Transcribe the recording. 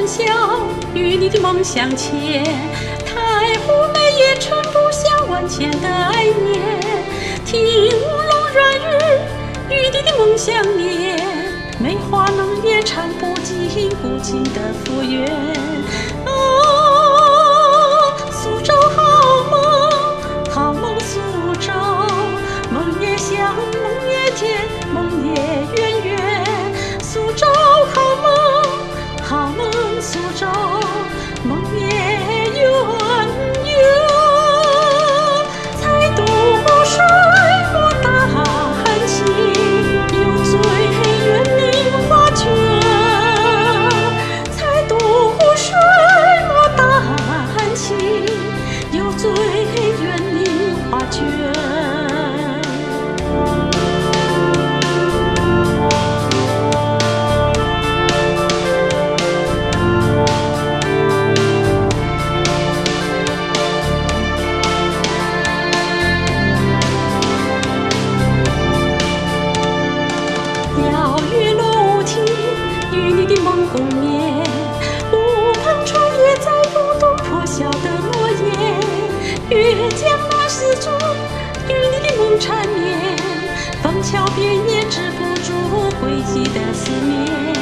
宵，与你的梦相牵。太湖美也撑不下万千的爱念。听乌龙软语，与你的梦相连。梅花能也唱不尽古今的福源。苏州好梦，好梦苏州，梦也香，梦也甜，梦也圆圆。苏州好梦，好梦苏州，梦也圆圆。才渡水莫大喊情，有醉园林花卷。才渡水莫大喊情，有醉园林花卷。梦共眠，路旁穿越在不动破晓的落叶，越江那时钟，与你的梦缠绵，枫桥边也止不住归期的思念。